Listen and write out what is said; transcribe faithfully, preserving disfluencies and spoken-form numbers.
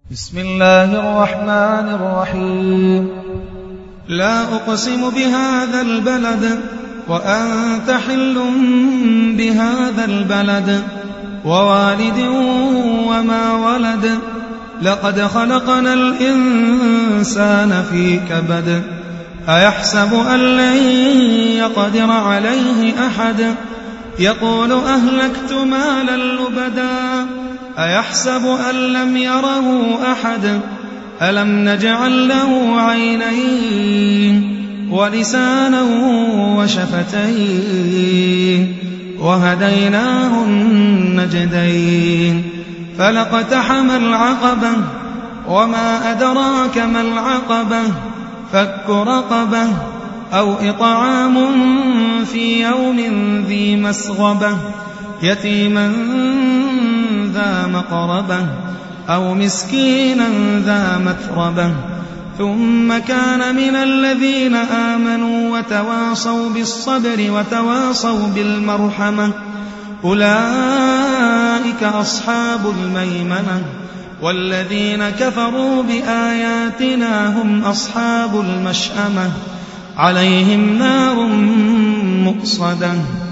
بسم الله الرحمن الرحيم. لا أقسم بهذا البلد وأنت حل بهذا البلد ووالد وما ولد لقد خلقنا الإنسان في كبد أيحسب أن لن يقدر عليه أحد يقول أهلكت مالا لبدا أيحسب أن لم يره أحد ألم نجعل له عينين ولسانا وشفتين وهديناه النجدين فلاقتحم العقبة وما أدراك ما العقبة فك رقبة أو إطعام في يوم ذي مسغبة يتيما ذا مقربة أو مسكينا ذا متربة ثم كان من الذين آمنوا وتواصوا بالصبر وتواصوا بالمرحمة أولئك أصحاب الميمنة والذين كفروا بآياتنا هم أصحاب المشأمة عليهم نار مؤصدة